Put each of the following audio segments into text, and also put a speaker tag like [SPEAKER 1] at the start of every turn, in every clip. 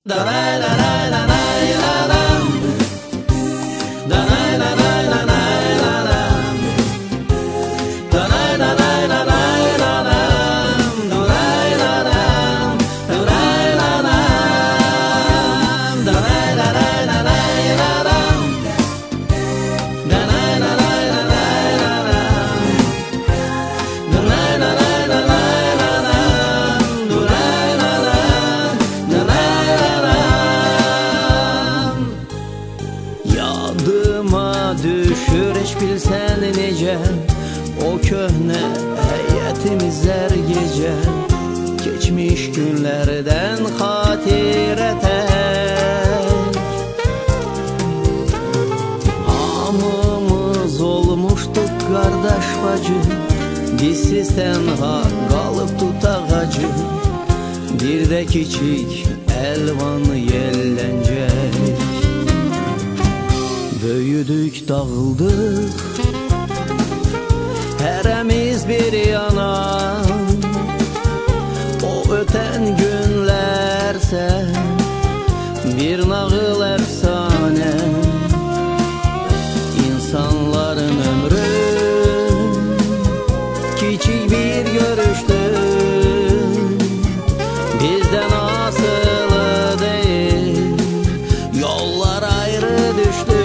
[SPEAKER 1] Yadıma düşür hiç bilsen nece o köhne heyətimizlər gece, geçmiş günlerden hatire tek. Hamımız olmuştuk kardeş bacı, bizsiz tenha kalıp tutaq acı. Bir de küçük elvanı yellencek. Böyüdük, dağıldık, heremiz bir yana. O öten günlerse bir nağıl efsane. İnsanların ömrü küçük bir görüştü. Bizden asılı değil, yollar ayrı düştü.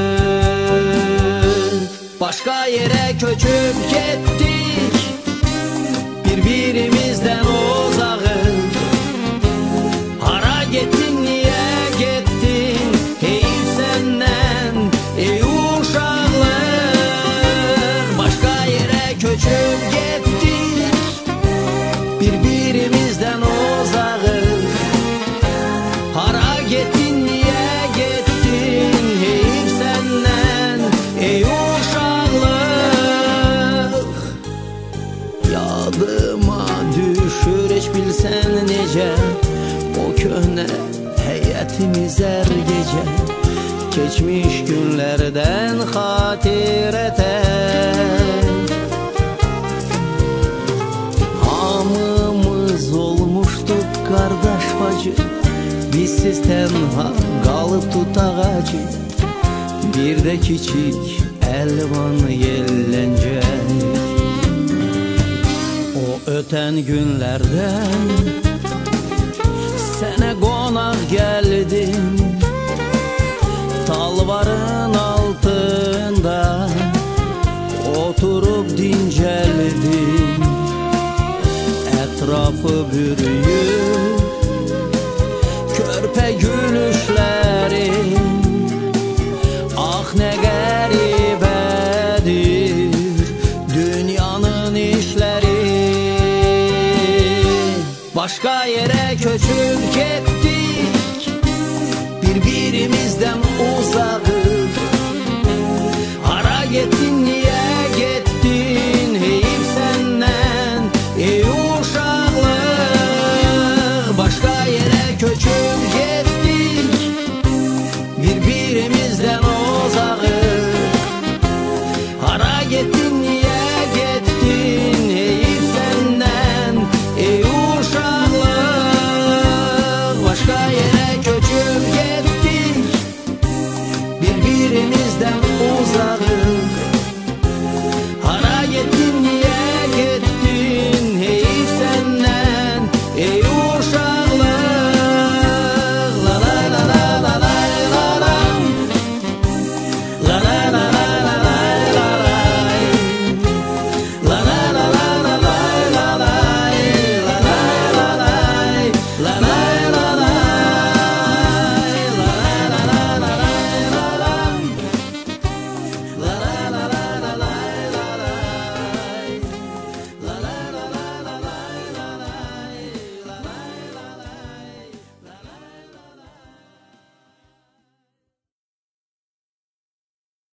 [SPEAKER 1] Başka yere köçüp gittik, birbirimizden uzağız. Hara gittin, niye gittin, heyif senden ey uşaqlıq. Başka yere köçüp gittik, birbirimizden uzağız. Hara gittin, niye gittin, heyif senden ey uşaqlıq. Yadıma düşür hiç bilsen nece o köhne heyətimizlər gece, geçmiş günlerden hatire tek. Hamımız olmuştuk kardeş bacı, bizsiz tenha kalıp tutaq acı. Bir de küçük elvanı yellencek. O öten günlerden sene konak geldim, talvarın altında oturup dinceldim. Etrafı bürüyüp körpe gülüşlerim, ah ne garibedir dünyanın işleri. Başka yere köçüp gittik, birbirimizden uzağız. Hara gittin, niye gittin, heyif senden ey uşaqlıq. Başka yere köçüp gittik, birbirimizden uzağız. Hara gittin, niye gittin, heyif senden ey uşaqlıq. Başka yere köçüp gittik, birbirimizden